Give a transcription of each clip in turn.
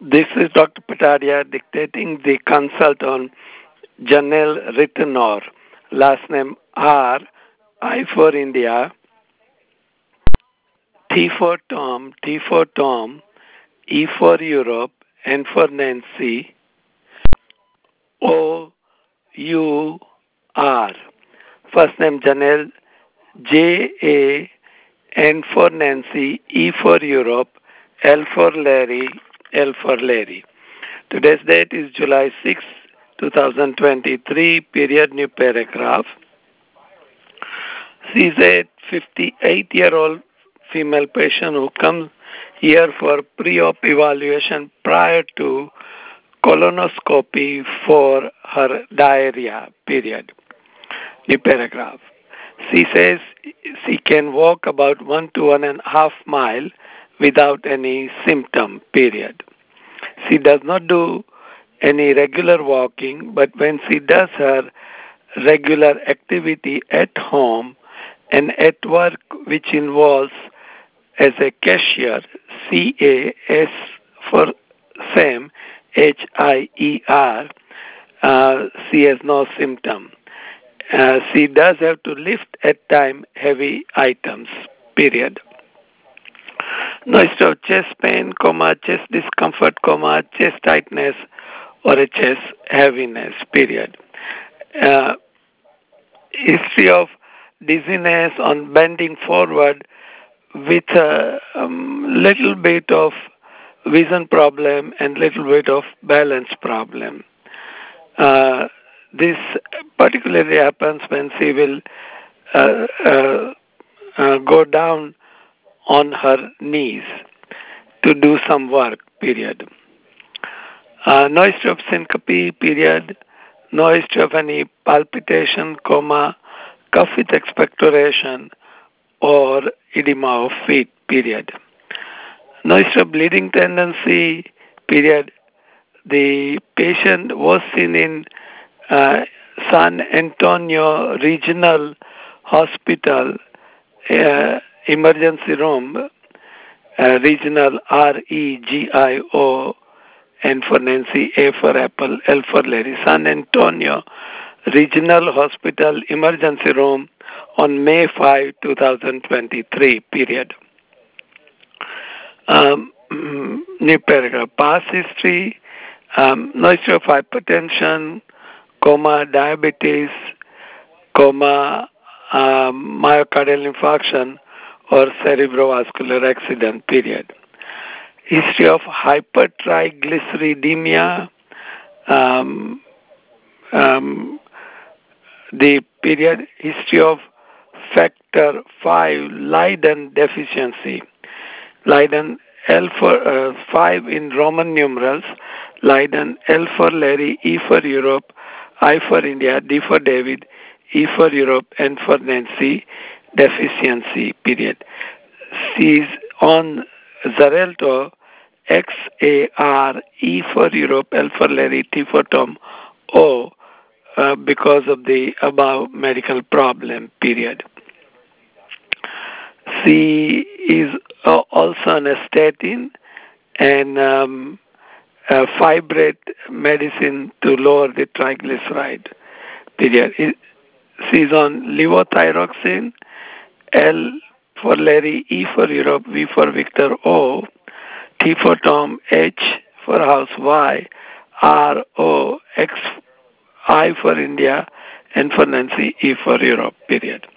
This is Dr. Patadia dictating the consult on Janelle Rittenor, last name R, I for India, T for Tom, E for Europe, N for Nancy, O, U, R. First name Janelle, J, A, N for Nancy, E for Europe, L for Larry, L for Larry. Today's date is July 6, 2023, period new paragraph. She is a 58-year-old female patient who comes here for pre-op evaluation prior to colonoscopy for her diarrhea, period. New paragraph. She says she can walk about 1 to 1.5 miles without any symptom, period. She does not do any regular walking, but when she does her regular activity at home and at work, which involves as a cashier, CAS for Sam, HIER, she has no symptom. She does have to lift at time heavy items, period. No history of chest pain, chest discomfort, chest tightness, or a chest heaviness, period. Uh, History of dizziness on bending forward with a little bit of vision problem and little bit of balance problem. This particularly happens when she will uh, uh, go down on her knees to do some work, period. No history of syncope, period. No history of any palpitation, cough with expectoration, or edema of feet, period. No history of bleeding tendency, period. The patient was seen in uh, San Antonio Regional Hospital emergency room, regional REGIO, N for Nancy, A for Apple, L for Larry, San Antonio Regional Hospital emergency room on May 5, 2023, period. New paragraph. Past history, no history of hypertension, diabetes, myocardial infarction, or cerebrovascular accident, period. History of hypertriglyceridemia, um, um, the period history of factor 5 Leiden deficiency. Leiden L for 5 in Roman numerals, Leiden L for Larry, E for Europe, I for India, D for David, E for Europe, N for Nancy, deficiency, period. C is on Xarelto, XAR, E for Europe, L for Larry, T for Tom, O, because of the above medical problem, period. C is also an statin and fibrate medicine to lower the triglyceride, period. C is on levothyroxine, L for Larry, E for Europe, V for Victor, O, T for Tom, H for house, Y, R, O, X, I for India, N for Nancy, E for Europe, period.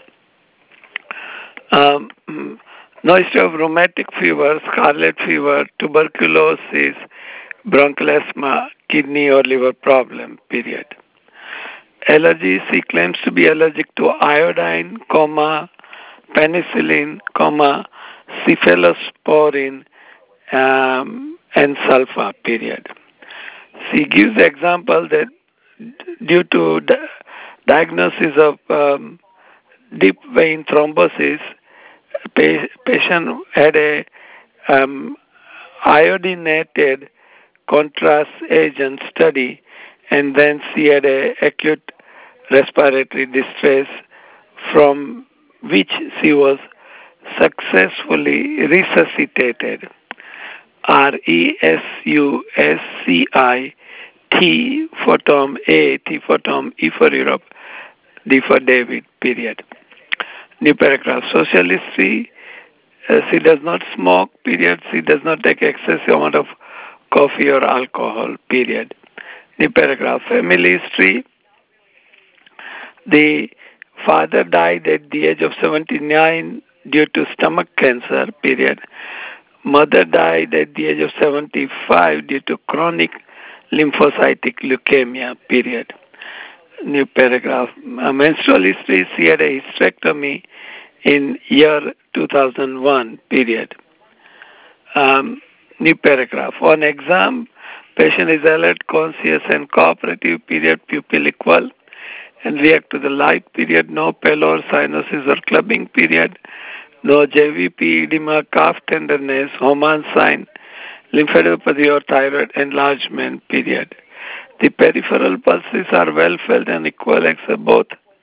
No history of rheumatic fever, scarlet fever, tuberculosis, bronchial asthma, kidney or liver problem, period. Allergies, he claims to be allergic to iodine, penicillin, cephalosporin, and sulfur, period. She gives the example that due to diagnosis of deep vein thrombosis, patient had a iodinated contrast agent study, and then she had a acute respiratory distress from which she was successfully resuscitated. RESUSCI, T for Tom, A, T for Tom, E for Europe, D for David, period. New paragraph. Social history, she does not smoke, period. She does not take excessive amount of coffee or alcohol, period. New paragraph. Family history, the father died at the age of 79 due to stomach cancer, period. Mother died at the age of 75 due to chronic lymphocytic leukemia, period. New paragraph. Menstrual history, she had a hysterectomy in year 2001, period. New paragraph. On exam, patient is alert, conscious, and cooperative, period, pupil equal, and react to the light, period, no pallor, cyanosis, or clubbing, period, no JVP, edema, calf tenderness, Homan sign, lymphadenopathy or thyroid enlargement, period. The peripheral pulses are well felt and equal except both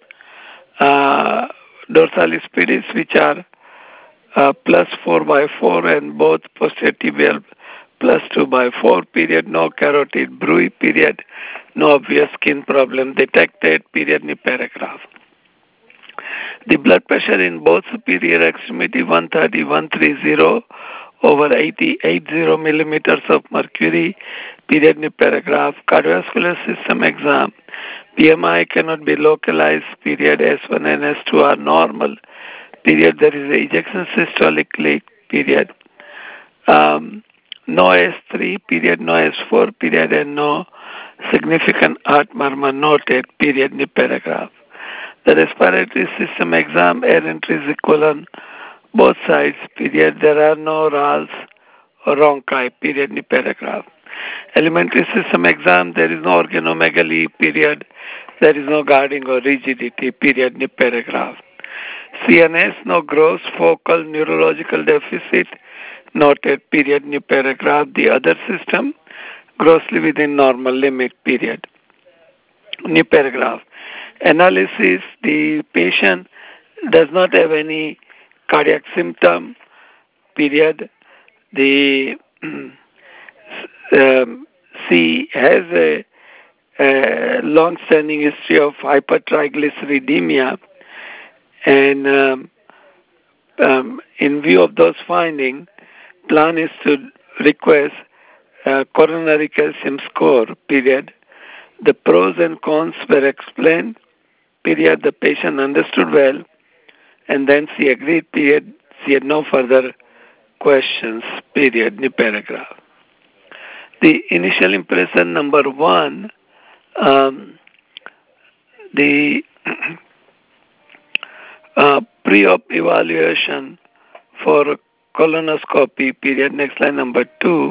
dorsalis pedis, which are plus 4 by 4, and both posterior tibial plus 2 by 4, period, no carotid bruit, period, no obvious skin problem detected, period, new paragraph. The blood pressure in both superior extremity 130, 130 over 80 millimeters of mercury, period, new paragraph. Cardiovascular system exam, BMI cannot be localized, period, S1 and S2 are normal, period, there is a ejection systolic leak, period. No S3, period, no S4, period, and no significant heart murmur noted, period, new paragraph. The respiratory system exam, air entry is equal on both sides, period, there are no RALs or rhonchi, period, new paragraph. Alimentary system exam, there is no organomegaly, period, there is no guarding or rigidity, period, new paragraph. CNS, no gross focal neurological deficit noted, period, new paragraph. The other system, grossly within normal limit, period. New paragraph. Analysis, the patient does not have any cardiac symptom, period. The C has a long-standing history of hypertriglyceridemia, and in view of those findings, plan is to request coronary calcium score, period. The pros and cons were explained, period. The patient understood well, and then she agreed, period. She had no further questions, period. New paragraph. The initial impression number one, the pre-op evaluation for colonoscopy, period, next line number 2,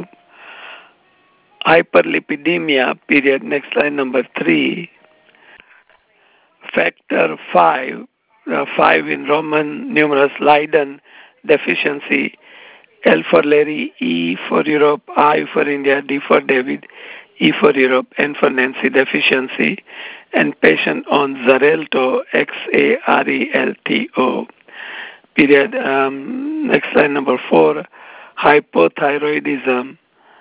hyperlipidemia, period, next line number 3, factor 5, 5 in Roman numerals, Leiden deficiency, L for Larry, E for Europe, I for India, D for David, E for Europe, N for Nancy deficiency, and patient on Xarelto, Xarelto, period. Next line number 4, hypothyroidism,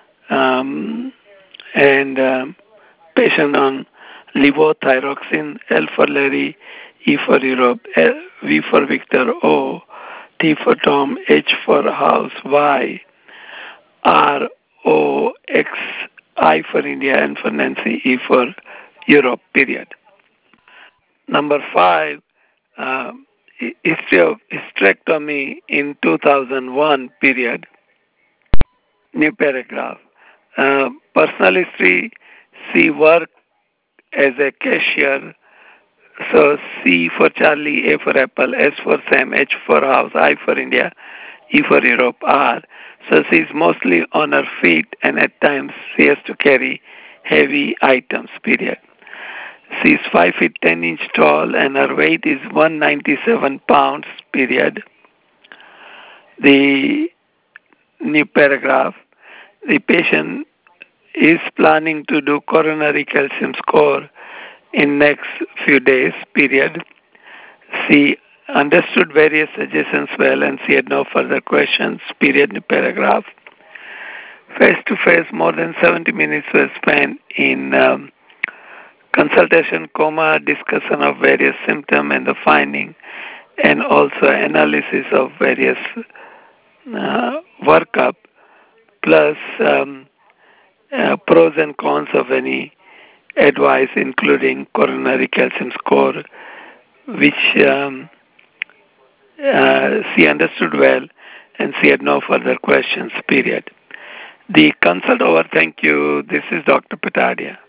and patient on levothyroxine, L for Larry, E for Europe, V for Victor, O, T for Tom, H for house, Y, R, O, X, I for India, N for Nancy, E for Europe, period. Number 5, history of hysterectomy in 2001, period. New paragraph. Personal history, she worked as a cashier. So C for Charlie, A for Apple, S for Sam, H for house, I for India, E for Europe, R. So she is mostly on her feet, and at times she has to carry heavy items, period. She is 5 feet 10 inches tall, and her weight is 197 pounds, period. The new paragraph. The patient is planning to do coronary calcium score in next few days, period. She understood various suggestions well, and she had no further questions, period, new paragraph. Face-to-face, more than 70 minutes were spent in consultation, discussion of various symptoms and the finding, and also analysis of various workup, plus pros and cons of any advice, including coronary calcium score, which she understood well, and she had no further questions, period. The consult over. Thank you. This is Dr. Patadia.